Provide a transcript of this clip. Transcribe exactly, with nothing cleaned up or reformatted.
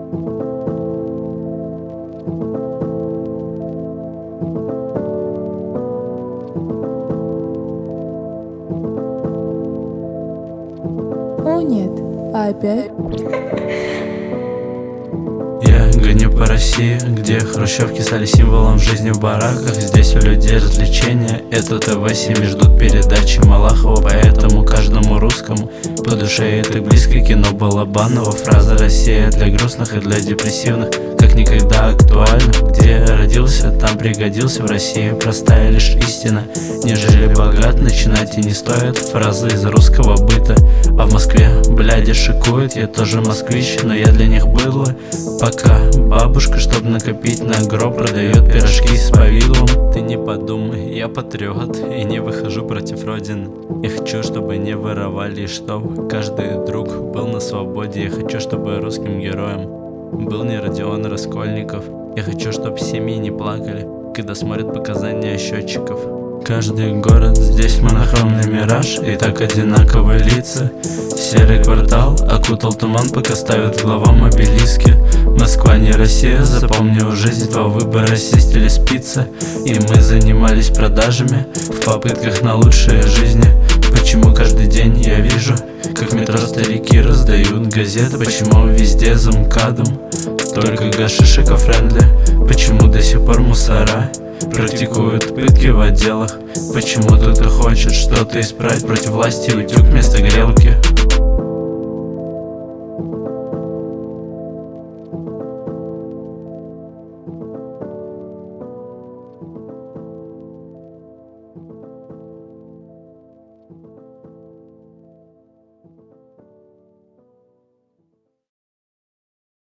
О нет, опять? Я гоню по России, где хрущевки стали символом жизни в бараках. Здесь у людей развлечения, это ТВ, семьи ждут передачи Малахова. Поэтому каждому русскому по душе и так близко кино Балабанова. Фраза «Россия» для грустных и для депрессивных как никогда актуальна. Где родился, там пригодился. В России простая лишь истина: не жили богат, начинать и не стоит. Фразы из русского быта. А в Москве бляди шикуют, я тоже москвич, но я для них быдло. Пока бабушка, чтоб накопить на гроб, продает пирожки с повидлом. Ты не подумай, я патриот и не выхожу против родины. Я хочу, чтобы не воровали, и чтоб каждый друг был на свободе. Я хочу, чтобы русским героем был не Родион Раскольников. Я хочу, чтоб семьи не плакали, когда смотрят показания счетчиков. Каждый город здесь монохромный мираж, и так одинаковые лица. Серый квартал окутал туман, пока ставят главам обелиски. Москва не Россия, запомнил жизнь, два выбора: сесть или спиться. И мы занимались продажами в попытках на лучшие жизни. Почему каждый день я вижу, как в метро старики раздают газеты? Почему везде за МКАДом только гашиш эко-френдли? Почему до сих пор мусора практикуют пытки в отделах? Почему кто-то хочет что-то исправить против власти, утюг вместо грелки?